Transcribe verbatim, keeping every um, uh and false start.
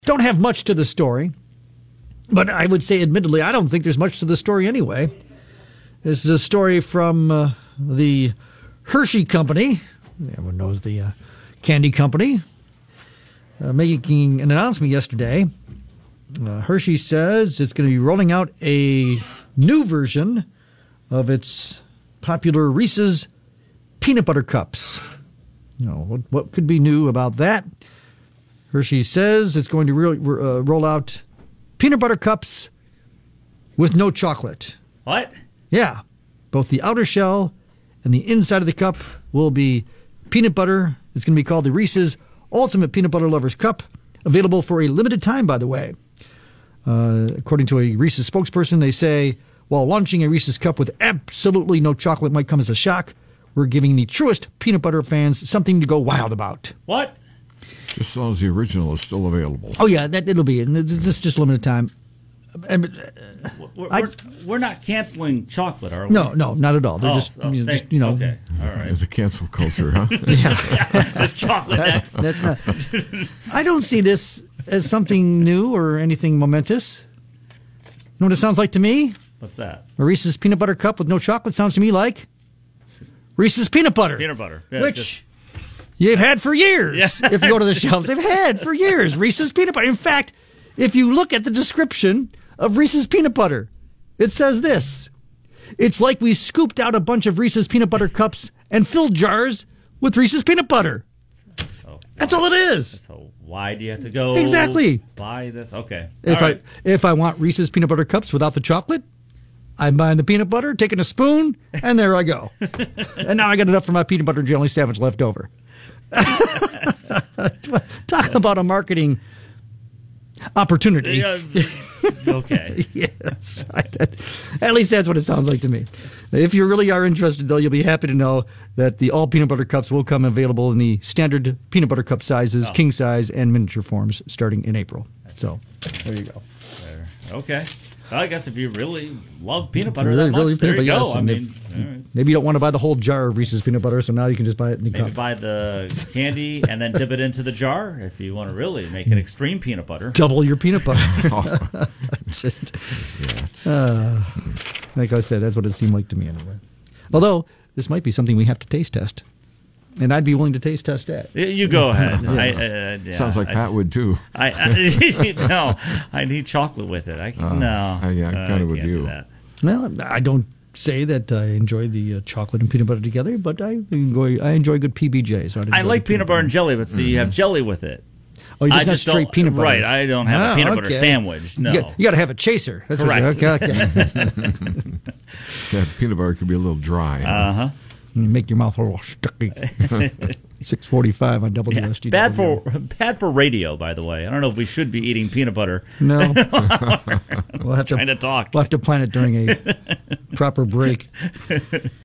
Don't have much to the story, but I would say, admittedly, I don't think there's much to the story anyway. This is a story from uh, the Hershey Company. Everyone knows the uh, candy company. Uh, making an announcement yesterday. Uh, Hershey says it's going to be rolling out a new version of its popular Reese's Peanut Butter Cups. You know, what, what could be new about that? Hershey says it's going to re- uh, roll out peanut butter cups with no chocolate. What? Yeah. Both the outer shell and the inside of the cup will be peanut butter. It's going to be called the Reese's Ultimate Peanut Butter Lovers Cup. Available for a limited time, by the way. Uh, according to a Reese's spokesperson, they say, while launching a Reese's cup with absolutely no chocolate might come as a shock, we're giving the truest peanut butter fans something to go wild about. What? Just as long as the original is still available. Oh, yeah, that it'll be. And this is just limited time. And, uh, We're, I- we're, we're not canceling chocolate, are we? no, no, not at all. They're Oh, just, oh, you know, thank- just, you know. Okay, all right. It's a cancel culture, huh? There's chocolate next. That's not. I don't see this as something new or anything momentous. You know what it sounds like to me? What's that? A Reese's peanut butter cup with no chocolate sounds to me like Reese's peanut butter. Peanut butter. Yeah, which just- you've had for years. Yeah. If you go to the shelves, they've had for years Reese's peanut butter. In fact, if you look at the description of Reese's peanut butter, it says this. It's like we scooped out a bunch of Reese's peanut butter cups and filled jars with Reese's peanut butter. oh, That's all it is. So why do you have to go Exactly. buy this? Okay. If All right. I if I want Reese's peanut butter cups without the chocolate, I'm buying the peanut butter, taking a spoon, and there I go. And now I got enough for my peanut butter and jelly sandwich left over. Talk about a marketing opportunity. Yeah, okay. Yes. At least that's what it sounds like to me. If you really are interested, though, you'll be happy to know that the all peanut butter cups will come available in the standard peanut butter cup sizes, Oh. king size, and miniature forms starting in April. So there you go. There. Okay. Well, I guess if you really love peanut butter Really, that much, really there peanut you butter, go. yes. I And mean, if- all right. Maybe you don't want to buy the whole jar of Reese's peanut butter, so now you can just buy it in the Maybe cup. buy the candy and then dip it into the jar if you want to really make it extreme peanut butter. Double your peanut butter. Just, uh, like I said, that's what it seemed like to me anyway. Although, this might be something we have to taste test. And I'd be willing to taste test that. Y- You go ahead. I, uh, yeah, Sounds like I Pat just- would, too. I, I no, I need chocolate with it. I can, Uh, no, I- yeah, I'm uh, kinda I with can't do you. that. Well, I don't say that I enjoy the uh, chocolate and peanut butter together, but I enjoy I enjoy good P B J. So I'd I enjoy like the peanut butter and jelly, but see, you have Mm-hmm. jelly with it. Oh, you just I got just straight don't- peanut butter. Right, I don't have Ah, a peanut butter okay. sandwich. No. You got, you got to have a chaser. That's Correct. What you, okay, okay. Yeah, peanut butter could be a little dry. Uh huh. You make your mouth a little sticky. six forty-five on W S T W. Bad for bad for radio, by the way. I don't know if we should be eating peanut butter. No. we'll have to Trying to talk. We'll have to plan it during a proper break.